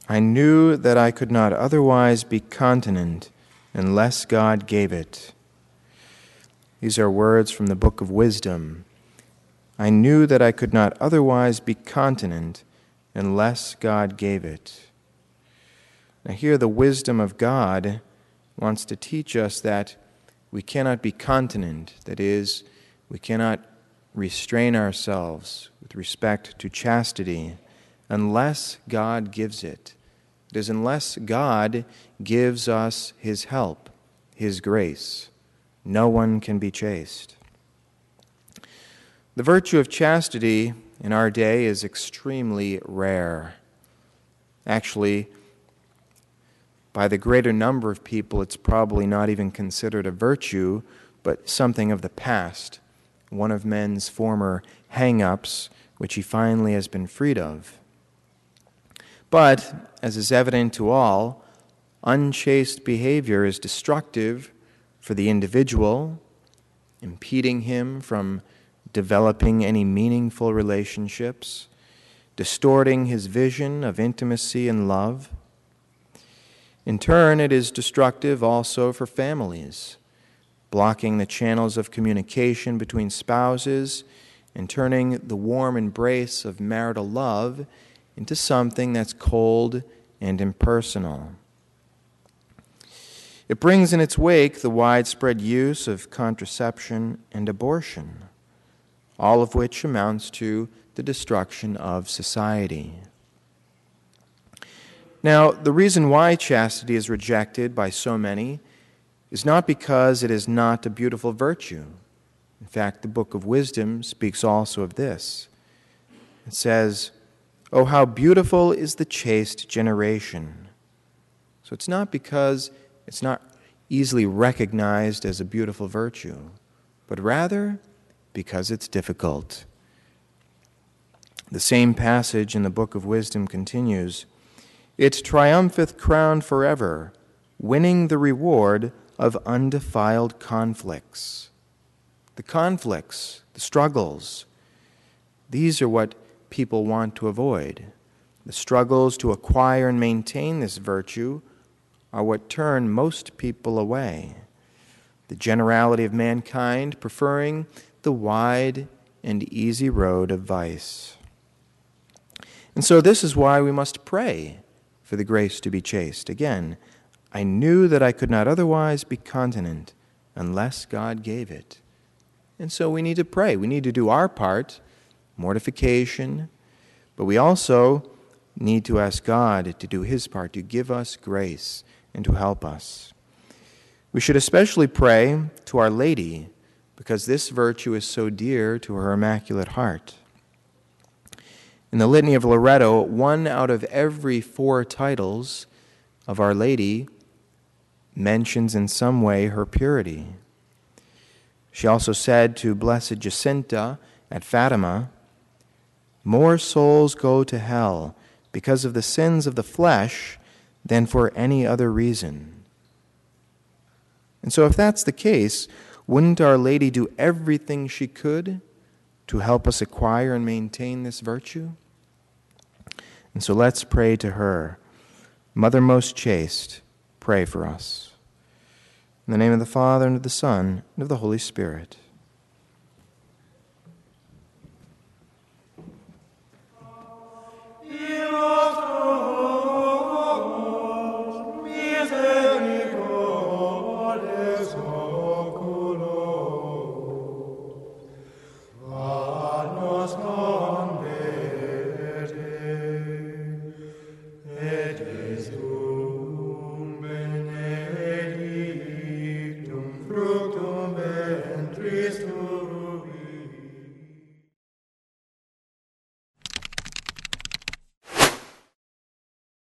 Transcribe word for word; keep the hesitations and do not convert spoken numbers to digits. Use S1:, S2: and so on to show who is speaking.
S1: I knew that I could not otherwise be continent unless God gave it. These are words from the Book of Wisdom. I knew that I could not otherwise be continent unless God gave it. Now here the wisdom of God wants to teach us that we cannot be continent, that is, we cannot restrain ourselves with respect to chastity unless God gives it. It is unless God gives us His help, His grace. No one can be chaste. The virtue of chastity in our day is extremely rare. Actually, by the greater number of people, it's probably not even considered a virtue, but something of the past, one of men's former hang-ups, which he finally has been freed of. But, as is evident to all, unchaste behavior is destructive for the individual, impeding him from developing any meaningful relationships, distorting his vision of intimacy and love. In turn, it is destructive also for families, blocking the channels of communication between spouses and turning the warm embrace of marital love into something that's cold and impersonal. It brings in its wake the widespread use of contraception and abortion, all of which amounts to the destruction of society. Now, the reason why chastity is rejected by so many is not because it is not a beautiful virtue. In fact, the Book of Wisdom speaks also of this. It says, "Oh, how beautiful is the chaste generation." So it's not because it's not easily recognized as a beautiful virtue, but rather because it's difficult. The same passage in the Book of Wisdom continues, "It triumpheth crowned forever, winning the reward of undefiled conflicts." The conflicts, the struggles, these are what people want to avoid. The struggles to acquire and maintain this virtue are what turn most people away. The generality of mankind preferring the wide and easy road of vice. And so this is why we must pray for the grace to be chaste. Again, I knew that I could not otherwise be continent unless God gave it. And so we need to pray. We need to do our part, mortification, but we also need to ask God to do His part, to give us grace and to help us. We should especially pray to Our Lady, because this virtue is so dear to her Immaculate Heart. In the Litany of Loretto, one out of every four titles of Our Lady mentions in some way her purity. She also said to Blessed Jacinta at Fatima, "More souls go to hell because of the sins of the flesh than for any other reason." And so if that's the case, wouldn't Our Lady do everything she could to help us acquire and maintain this virtue? And so let's pray to her. Mother most chaste, pray for us. In the name of the Father, and of the Son, and of the Holy Spirit.
S2: Misericordes